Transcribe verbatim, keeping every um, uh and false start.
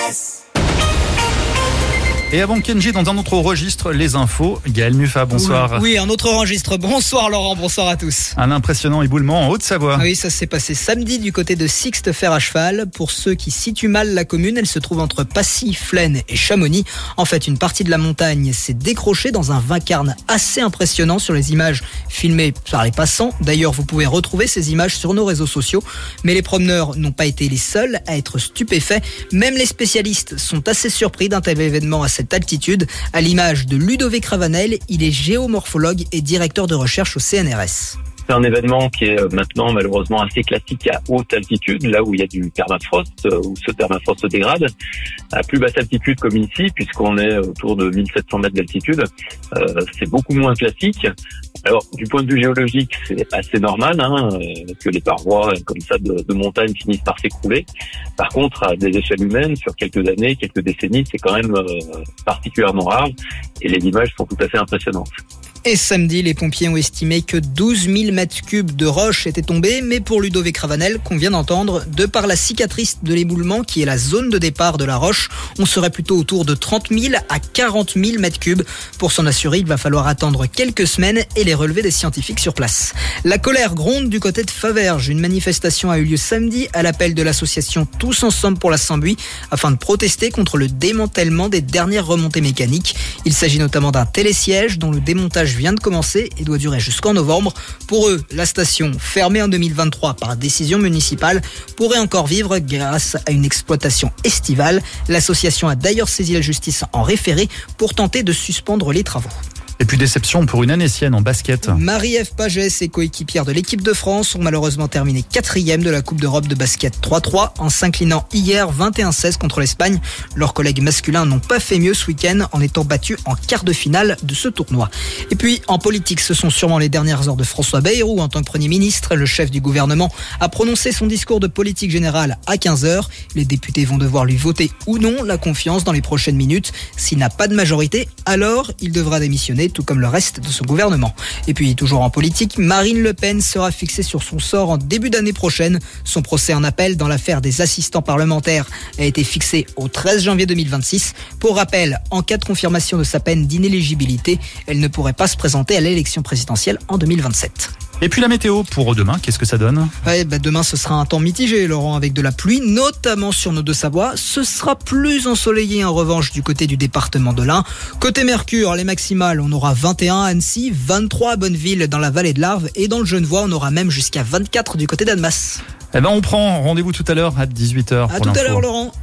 S. Et avant Kenji, dans un autre registre, les infos. Gaël Muffat, bonsoir. Oui, un autre registre. Bonsoir Laurent, bonsoir à tous. Un impressionnant éboulement en Haute-Savoie. Oui, ça s'est passé samedi du côté de Sixte Fer à cheval. Pour ceux qui situent mal la commune, elle se trouve entre Passy, Flaine et Chamonix. En fait, une partie de la montagne s'est décrochée dans un vacarme assez impressionnant sur les images filmées par les passants. D'ailleurs, vous pouvez retrouver ces images sur nos réseaux sociaux. Mais les promeneurs n'ont pas été les seuls à être stupéfaits. Même les spécialistes sont assez surpris d'un tel événement à cette altitude. À l'image de Ludovic Ravanel, il est géomorphologue et directeur de recherche au C N R S. C'est un événement qui est maintenant malheureusement assez classique à haute altitude, là où il y a du permafrost, où ce permafrost se dégrade. À plus basse altitude comme ici, puisqu'on est autour de mille sept cents mètres d'altitude, euh, c'est beaucoup moins classique. Alors, du point de vue géologique, c'est assez normal hein, que les parois comme ça de, de montagne finissent par s'écrouler. Par contre, à des échelles humaines, sur quelques années, quelques décennies, c'est quand même euh, particulièrement rare et les images sont tout à fait impressionnantes. Et samedi, les pompiers ont estimé que douze mille mètres cubes de roches étaient tombés, mais pour Ludovic Ravanel, qu'on vient d'entendre, de par la cicatrice de l'éboulement qui est la zone de départ de la roche, on serait plutôt autour de trente mille à quarante mille mètres cubes. Pour s'en assurer, il va falloir attendre quelques semaines et les relevés des scientifiques sur place. La colère gronde du côté de Faverges. Une manifestation a eu lieu samedi à l'appel de l'association Tous Ensemble pour la Saint-Buis afin de protester contre le démantèlement des dernières remontées mécaniques. Il s'agit notamment d'un télésiège dont le démontage vient de commencer et doit durer jusqu'en novembre. Pour eux, la station, fermée en deux mille vingt-trois par décision municipale, pourrait encore vivre grâce à une exploitation estivale. L'association a d'ailleurs saisi la justice en référé pour tenter de suspendre les travaux. Et puis déception pour une Annécienne en basket. Marie-Ève Pagès et coéquipière de l'équipe de France ont malheureusement terminé quatrième de la Coupe d'Europe de basket trois trois en s'inclinant hier vingt et un seize contre l'Espagne. Leurs collègues masculins n'ont pas fait mieux ce week-end en étant battus en quart de finale de ce tournoi. Et puis en politique, ce sont sûrement les dernières heures de François Bayrou en tant que Premier ministre. Le chef du gouvernement a prononcé son discours de politique générale à quinze heures. Les députés vont devoir lui voter ou non la confiance dans les prochaines minutes. S'il n'a pas de majorité, alors il devra démissionner, tout comme le reste de son gouvernement. Et puis, toujours en politique, Marine Le Pen sera fixée sur son sort en début d'année prochaine. Son procès en appel dans l'affaire des assistants parlementaires a été fixé au treize janvier deux mille vingt-six. Pour rappel, en cas de confirmation de sa peine d'inéligibilité, elle ne pourrait pas se présenter à l'élection présidentielle en deux mille vingt-sept. Et puis la météo pour demain, qu'est-ce que ça donne ? Ouais, bah demain ce sera un temps mitigé, Laurent, avec de la pluie, notamment sur nos deux Savoies. Ce sera plus ensoleillé en revanche du côté du département de l'Ain. Côté Mercure, les maximales, on aura vingt et un à Annecy, vingt-trois à Bonneville dans la vallée de l'Arve et dans le Genevois, on aura même jusqu'à vingt-quatre du côté d'Annemasse. Eh ben on prend rendez-vous tout à l'heure à dix-huit heures. À tout à l'heure, Laurent.